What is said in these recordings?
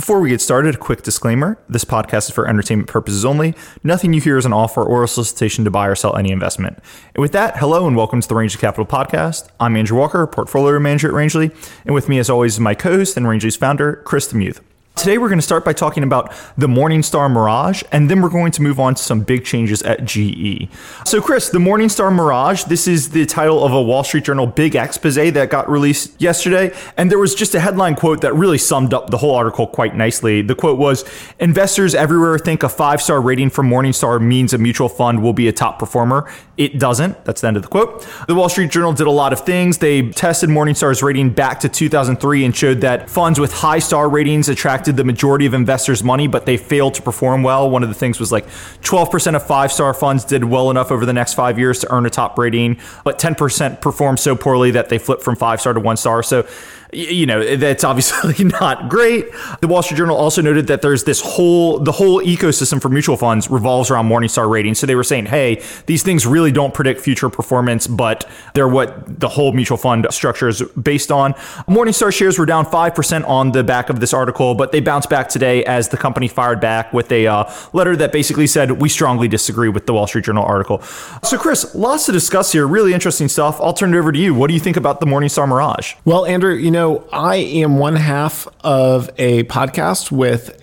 Before we get started, a quick disclaimer. This podcast is for entertainment purposes only. Nothing you hear is an offer or a solicitation to buy or sell any investment. And with that, hello and welcome to the Rangeley Capital Podcast. I'm Andrew Walker, portfolio manager at Rangeley. And with me, as always, is my co-host and Rangeley's founder, Chris Demuth. Today, we're going to start by talking about the Morningstar Mirage, and then we're going to move on to some big changes at GE. So, Chris, the Morningstar Mirage, this is the title of a Wall Street Journal big expose that got released yesterday. And there was just a headline quote that really summed up the whole article quite nicely. The quote was, "Investors everywhere think a 5-star rating from Morningstar means a mutual fund will be a top performer. It doesn't." That's the end of the quote. The Wall Street Journal did a lot of things. They tested Morningstar's rating back to 2003 and showed that funds with high star ratings attracted the majority of investors' money, but they failed to perform well. One of the things was like 12% of 5-star funds did well enough over the next 5 years to earn a top rating, but 10% performed so poorly that they flipped from 5-star to 1-star. So, you know, that's obviously not great. The Wall Street Journal also noted that there's the whole ecosystem for mutual funds revolves around Morningstar ratings. So they were saying, hey, these things really don't predict future performance, but they're what the whole mutual fund structure is based on. Morningstar shares were down 5% on the back of this article, but they bounced back today as the company fired back with a letter that basically said, we strongly disagree with the Wall Street Journal article. So Chris, lots to discuss here, really interesting stuff. I'll turn it over to you. What do you think about the Morningstar Mirage? Well, Andrew, I am one half of a podcast with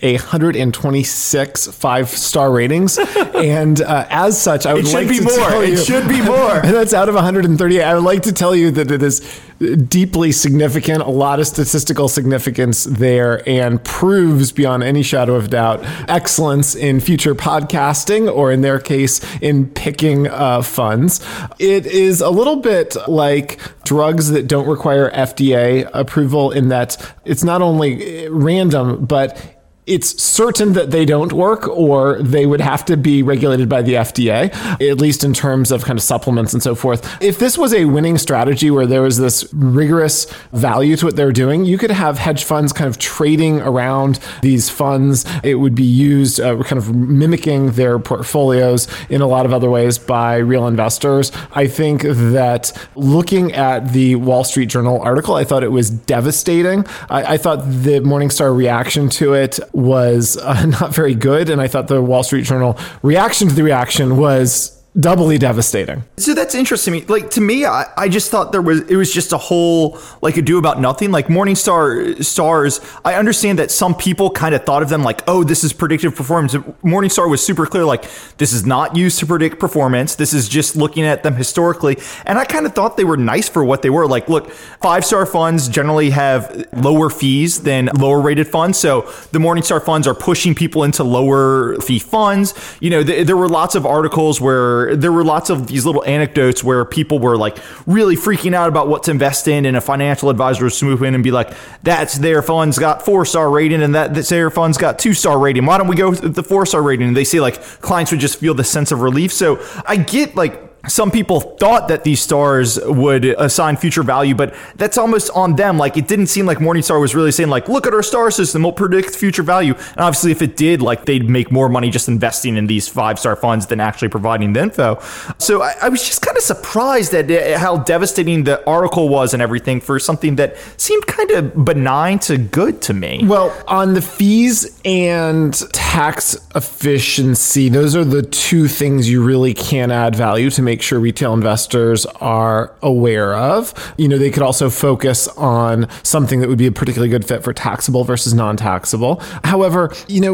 126 5-star ratings. And as such, I would like to tell you... It should be more. That's out of 138. I would like to tell you that it is deeply significant, a lot of statistical significance there, and proves beyond any shadow of doubt excellence in future podcasting, or in their case, in picking funds. It is a little bit like drugs that don't require FDA approval in that it's not only random, but it's certain that they don't work, or they would have to be regulated by the FDA, at least in terms of kind of supplements and so forth. If this was a winning strategy where there was this rigorous value to what they're doing, you could have hedge funds kind of trading around these funds. It would be used kind of mimicking their portfolios in a lot of other ways by real investors. I think that looking at the Wall Street Journal article, I thought it was devastating. I thought the Morningstar reaction to it was not very good. And I thought the Wall Street Journal reaction to the reaction was doubly devastating. So that's interesting. Like, to me, I just thought it was just a whole, like, ado about nothing. Like, Morningstar stars, I understand that some people kind of thought of them like, oh, this is predictive performance. Morningstar was super clear, like, this is not used to predict performance. This is just looking at them historically. And I kind of thought they were nice for what they were. Like, look, 5-star funds generally have lower fees than lower rated funds. So the Morningstar funds are pushing people into lower fee funds. You know, there were lots of articles where there were lots of these little anecdotes where people were like really freaking out about what to invest in, and a financial advisor would swoop in and be like, that's their fund's got 4-star rating and that's their fund's got 2-star rating. Why don't we go with the 4-star rating? And they say like clients would just feel the sense of relief. So I get like, some people thought that these stars would assign future value, but that's almost on them. Like, it didn't seem like Morningstar was really saying like, look at our star system, we'll predict future value. And obviously if it did, like, they'd make more money just investing in these 5-star funds than actually providing the info. So I was just kind of surprised at how devastating the article was and everything for something that seemed kind of benign to good to me. Well, on the fees and tax efficiency, those are the two things you really can add value to make sure retail investors are aware of. They could also focus on something that would be a particularly good fit for taxable versus non-taxable. However,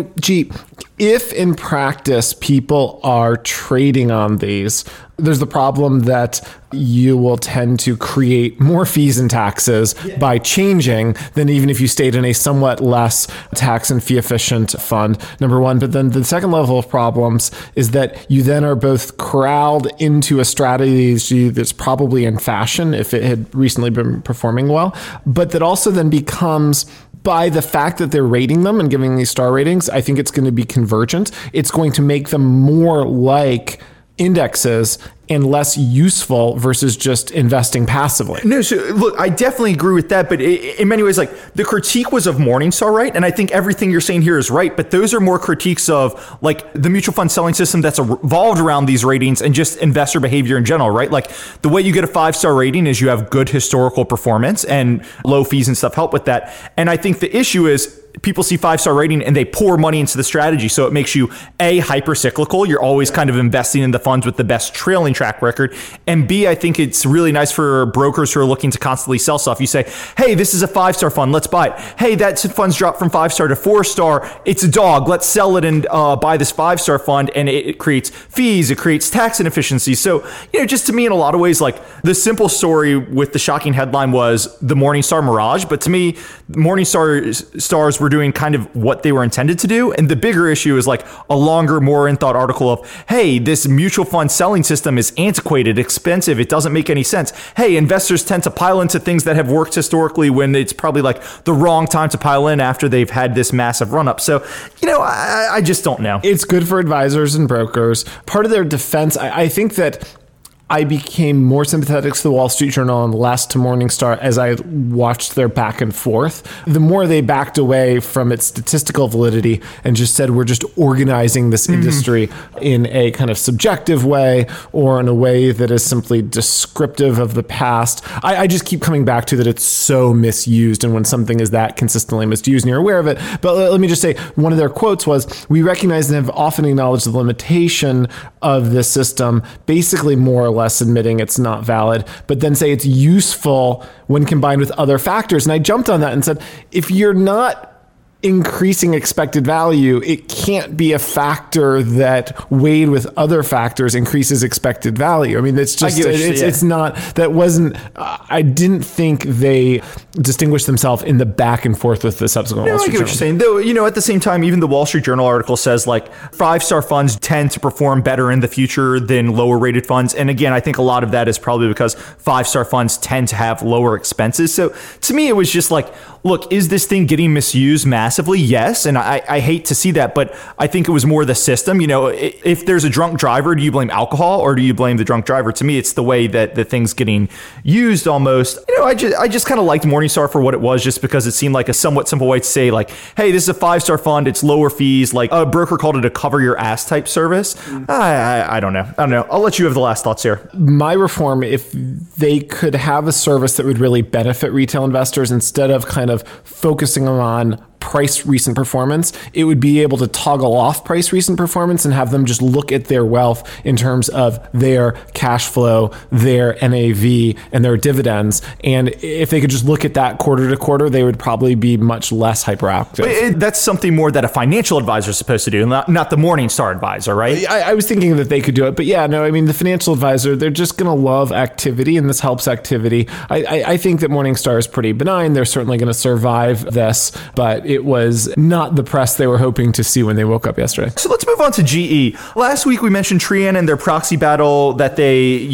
if in practice people are trading on these, there's the problem that you will tend to create more fees and taxes by changing than even if you stayed in a somewhat less tax and fee efficient fund, number one. But then the second level of problems is that you then are both corralled into a strategy that's probably in fashion if it had recently been performing well, but that also then becomes, by the fact that they're rating them and giving these star ratings, I think it's going to be convergent. It's going to make them more like indexes and less useful versus just investing passively. No, so look, I definitely agree with that, but in many ways, like, the critique was of Morningstar, right? And I think everything you're saying here is right, but those are more critiques of like the mutual fund selling system that's evolved around these ratings and just investor behavior in general, right? Like, the way you get a 5-star rating is you have good historical performance, and low fees and stuff help with that. And I think the issue is people see 5-star rating and they pour money into the strategy. So it makes you A, hyper cyclical. You're always kind of investing in the funds with the best trailing track record. And B, I think it's really nice for brokers who are looking to constantly sell stuff. You say, hey, this is a 5-star fund. Let's buy it. Hey, that fund's dropped from 5-star to 4-star. It's a dog. Let's sell it and buy this 5-star fund. And it creates fees. It creates tax inefficiencies. So, just to me, in a lot of ways, like the simple story with the shocking headline was the Morningstar mirage. But to me, Morningstar stars were doing kind of what they were intended to do. And the bigger issue is like a longer, more in thought article of, hey, this mutual fund selling system is antiquated, expensive. It doesn't make any sense. Hey, investors tend to pile into things that have worked historically when it's probably like the wrong time to pile in after they've had this massive run up. So, I just don't know. It's good for advisors and brokers. Part of their defense, I think that I became more sympathetic to the Wall Street Journal and less to Morningstar as I watched their back and forth. The more they backed away from its statistical validity and just said, we're just organizing this industry in a kind of subjective way or in a way that is simply descriptive of the past. I just keep coming back to that it's so misused. And when something is that consistently misused and you're aware of it. But let me just say, one of their quotes was, we recognize and have often acknowledged the limitation of this system, basically more or less admitting it's not valid, but then say it's useful when combined with other factors. And I jumped on that and said, if you're not increasing expected value, it can't be a factor that weighed with other factors increases expected value. I mean, it's just, it's not, that wasn't, I didn't think they distinguished themselves in the back and forth with the subsequent Wall Street Journal. I get what you're saying. Though, at the same time, even the Wall Street Journal article says like 5-star funds tend to perform better in the future than lower rated funds. And again, I think a lot of that is probably because 5-star funds tend to have lower expenses. So to me, it was just like, look, is this thing getting misused massively? Yes. And I hate to see that, but I think it was more the system. If there's a drunk driver, do you blame alcohol or do you blame the drunk driver? To me, it's the way that the thing's getting used almost. I just kind of liked Morningstar for what it was, just because it seemed like a somewhat simple way to say like, hey, this is a 5-star fund. It's lower fees. Like a broker called it a cover your ass type service. I don't know. I'll let you have the last thoughts here. My reform, if they could have a service that would really benefit retail investors instead of kind of focusing on price recent performance, it would be able to toggle off price recent performance and have them just look at their wealth in terms of their cash flow, their NAV, and their dividends. And if they could just look at that quarter to quarter, they would probably be much less hyperactive. But that's something more that a financial advisor is supposed to do, not the Morningstar advisor, right? I was thinking that they could do it, but yeah, no, I mean, the financial advisor, they're just going to love activity, and this helps activity. I think that Morningstar is pretty benign. They're certainly going to survive this, but it was not the press they were hoping to see when they woke up yesterday. So let's move on to GE. Last week we mentioned Trian and their proxy battle that they,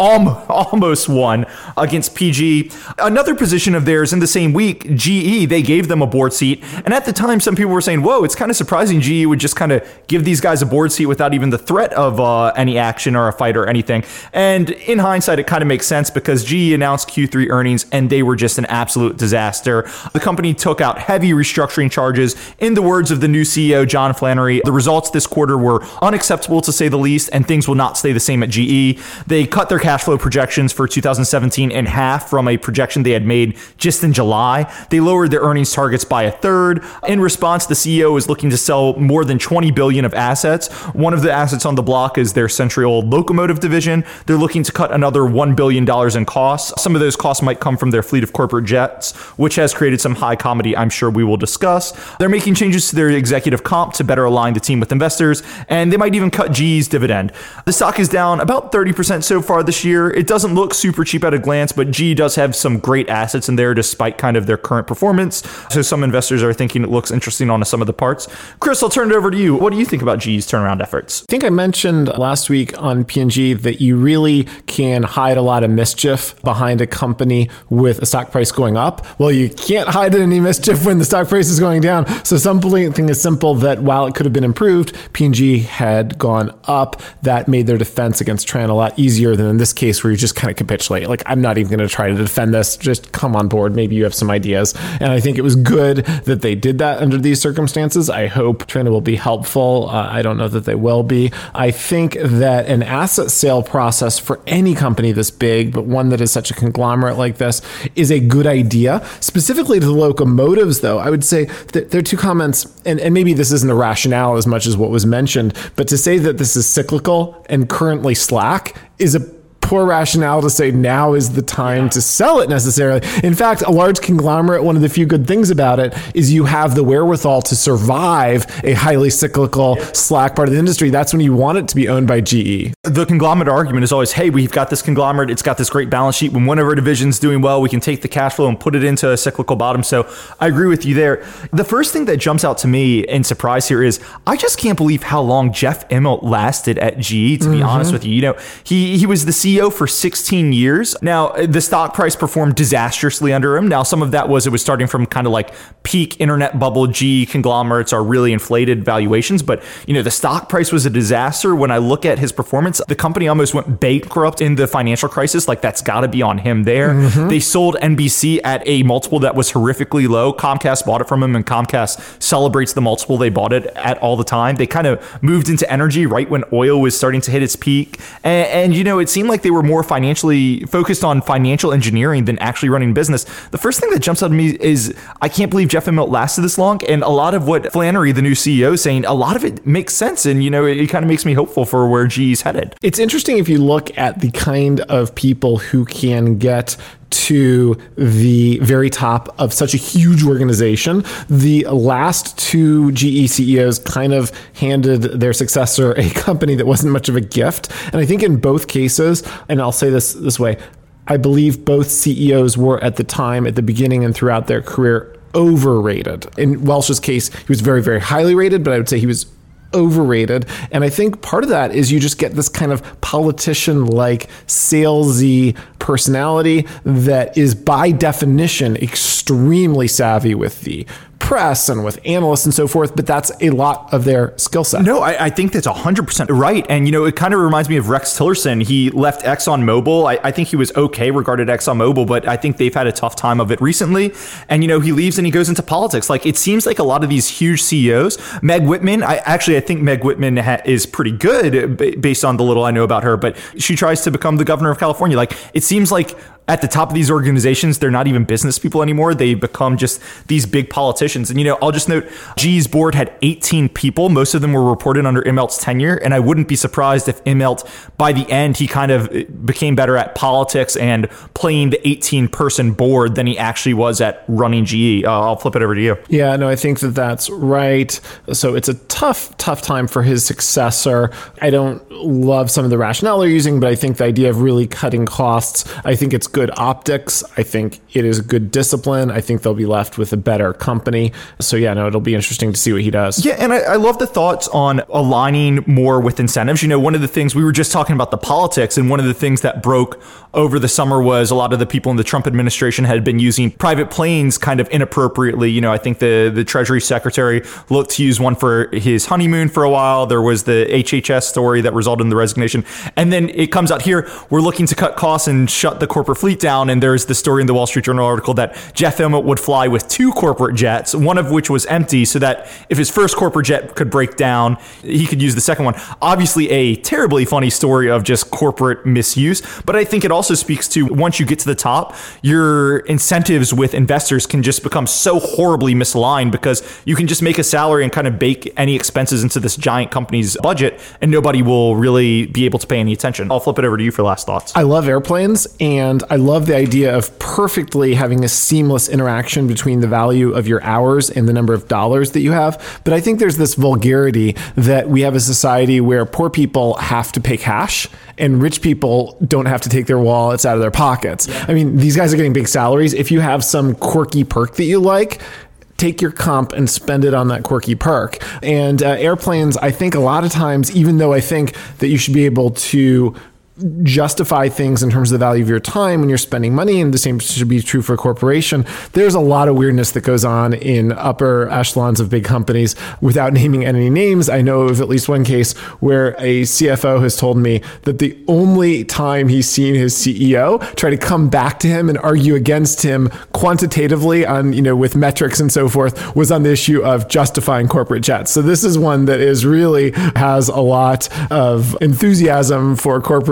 almost won against PG. Another position of theirs in the same week, GE, they gave them a board seat. And at the time, some people were saying, whoa, it's kind of surprising GE would just kind of give these guys a board seat without even the threat of any action or a fight or anything. And in hindsight, it kind of makes sense because GE announced Q3 earnings and they were just an absolute disaster. The company took out heavy restructuring charges. In the words of the new CEO, John Flannery, the results this quarter were unacceptable to say the least, and things will not stay the same at GE. They cut their cash flow projections for 2017 in half from a projection they had made just in July. They lowered their earnings targets by a third. In response, the CEO is looking to sell more than $20 billion of assets. One of the assets on the block is their century-old locomotive division. They're looking to cut another $1 billion in costs. Some of those costs might come from their fleet of corporate jets, which has created some high comedy I'm sure we will discuss. They're making changes to their executive comp to better align the team with investors, and they might even cut GE's dividend. The stock is down about 30% so far this year. It doesn't look super cheap at a glance, but GE does have some great assets in there despite kind of their current performance. So some investors are thinking it looks interesting on some of the parts. Chris, I'll turn it over to you. What do you think about GE's turnaround efforts? I think I mentioned last week on P&G that you really can hide a lot of mischief behind a company with a stock price going up. Well, you can't hide any mischief when the stock price is going down. So something as simple that while it could have been improved, P&G had gone up. That made their defense against Tran a lot easier than in this case where you just kind of capitulate. Like, I'm not even going to try to defend this. Just come on board. Maybe you have some ideas. And I think it was good that they did that under these circumstances. I hope Tran will be helpful. I don't know that they will be. I think that an asset sale process for any company this big, but one that is such a conglomerate like this, is a good idea. Specifically to the locomotives, though, I would say say that there are two comments, and maybe this isn't a rationale as much as what was mentioned, but to say that this is cyclical and currently slack is a poor rationale to say now is the time to sell it necessarily. In fact, a large conglomerate, one of the few good things about it is you have the wherewithal to survive a highly cyclical slack part of the industry. That's when you want it to be owned by GE. The conglomerate argument is always, hey, we've got this conglomerate. It's got this great balance sheet. When one of our divisions doing well, we can take the cash flow and put it into a cyclical bottom. So I agree with you there. The first thing that jumps out to me in surprise here is I just can't believe how long Jeff Immelt lasted at GE, to be honest with you. You know, he was the CEO for 16 years. Now, the stock price performed disastrously under him. Now, some of that was it was starting from kind of like peak internet bubble. GE conglomerates are really inflated valuations, but you know, the stock price was a disaster. When I look at his performance, the company almost went bankrupt in the financial crisis. Like that's got to be on him there. They sold NBC at a multiple that was horrifically low. Comcast bought it from him, and Comcast celebrates the multiple they bought it at all the time. They kind of moved into energy right when oil was starting to hit its peak. And you know, it seemed like they were more financially focused on financial engineering than actually running business. The first thing that jumps out to me is I can't believe Jeff Immelt lasted this long. And a lot of what Flannery, the new CEO, is saying, a lot of it makes sense. And, you know, it kind of makes me hopeful for where GE's headed. It's interesting if you look at the kind of people who can get to the very top of such a huge organization. The last two GE CEOs kind of handed their successor a company that wasn't much of a gift. And I think in both cases, and I'll say this way, I believe both CEOs were at the time, at the beginning and throughout their career, overrated. In Welch's case, he was very, very highly rated, but I would say he was overrated. And I think part of that is you just get this kind of politician-like salesy personality that is by definition extremely savvy with the press and with analysts and so forth, but that's a lot of their skill set. No, I think that's 100% right. And, you know, it kind of reminds me of Rex Tillerson. He left ExxonMobil. I think he was okay regarded ExxonMobil, but I think they've had a tough time of it recently. And, you know, he leaves and he goes into politics. Like, it seems like a lot of these huge CEOs, Meg Whitman, I think Meg Whitman is pretty good based on the little I know about her, but she tries to become the governor of California. Like, it seems like at the top of these organizations, they're not even business people anymore. They become just these big politicians. And, you know, I'll just note GE's board had 18 people. Most of them were reported under Immelt's tenure. And I wouldn't be surprised if Immelt, by the end, he kind of became better at politics and playing the 18-person board than he actually was at running GE. I'll flip it over to you. Yeah, no, I think that that's right. So it's a tough time for his successor. I don't love some of the rationale they're using, but I think the idea of really cutting costs, I think it's good optics. I think it is good discipline. I think they'll be left with a better company. So yeah, no, it'll be interesting to see what he does. Yeah, and I love the thoughts on aligning more with incentives. You know, one of the things we were just talking about the politics, and one of the things that broke over the summer was a lot of the people in the Trump administration had been using private planes kind of inappropriately. You know, I think the Treasury Secretary looked to use one for his honeymoon for a while. There was the HHS story that resulted in the resignation. And then it comes out here, we're looking to cut costs and shut the corporate fleet down. And there's the story in the Wall Street Journal article that Jeff Immelt would fly with 2 corporate jets, one of which was empty, so that if his first corporate jet could break down, he could use the second one. Obviously a terribly funny story of just corporate misuse. But I think it also speaks to, once you get to the top, your incentives with investors can just become so horribly misaligned, because you can just make a salary and kind of bake any expenses into this giant company's budget, and nobody will really be able to pay any attention. I'll flip it over to you for last thoughts. I love airplanes, and I love the idea of perfectly having a seamless interaction between the value of your hours and the number of dollars that you have. But I think there's this vulgarity that we have a society where poor people have to pay cash and rich people don't have to take their wallets out of their pockets. Yeah. I mean, these guys are getting big salaries. If you have some quirky perk that you like, take your comp and spend it on that quirky perk. And airplanes, I think a lot of times, even though I think that you should be able to justify things in terms of the value of your time when you're spending money, and the same should be true for a corporation, there's a lot of weirdness that goes on in upper echelons of big companies. Without naming any names, I know of at least one case where a CFO has told me that the only time he's seen his CEO try to come back to him and argue against him quantitatively on, you know, with metrics and so forth, was on the issue of justifying corporate jets. So this is one that is really has a lot of enthusiasm for corporate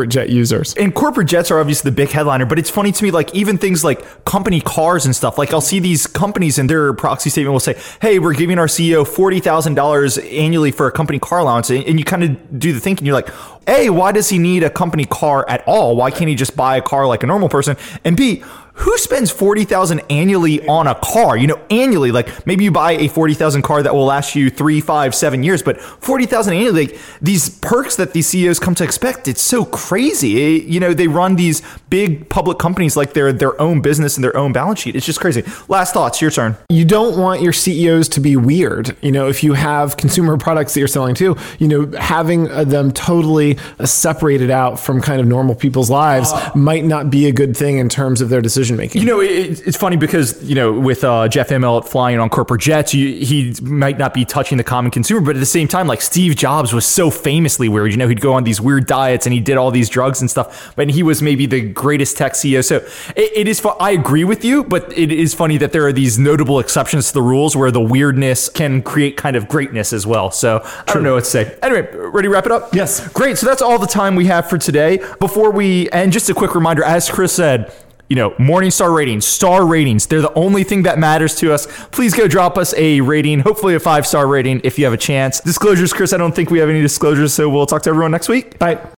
corporate jet users. And corporate jets are obviously the big headliner, but it's funny to me, like even things like company cars and stuff, like I'll see these companies in their proxy statement will say, hey, we're giving our CEO $40,000 annually for a company car allowance. And you kind of do the thinking, you're like, A, why does he need a company car at all? Why can't he just buy a car like a normal person? And B, who spends $40,000 annually on a car? Annually, like maybe you buy a $40,000 car that will last you 3, 5, 7 years, but $40,000 annually, like these perks that these CEOs come to expect, it's so crazy. They run these big public companies like they're their own business and their own balance sheet. It's just crazy. Last thoughts, your turn. You don't want your CEOs to be weird. If you have consumer products that you're selling too, having them totally separated out from kind of normal people's lives might not be a good thing in terms of their decision making. It's funny because, with Jeff Immelt flying on corporate jets, he might not be touching the common consumer, but at the same time, like Steve Jobs was so famously weird. He'd go on these weird diets and he did all these drugs and stuff, but he was maybe the greatest tech CEO. So it is fun. I agree with you, but it is funny that there are these notable exceptions to the rules where the weirdness can create kind of greatness as well. So I don't know what to say. Anyway, ready to wrap it up? Yes. Great. So that's all the time we have for today. Before we end, just a quick reminder, as Chris said, Morningstar ratings, star ratings, they're the only thing that matters to us. Please go drop us a rating, hopefully a 5-star rating if you have a chance. Disclosures, Chris, I don't think we have any disclosures, so we'll talk to everyone next week. Bye.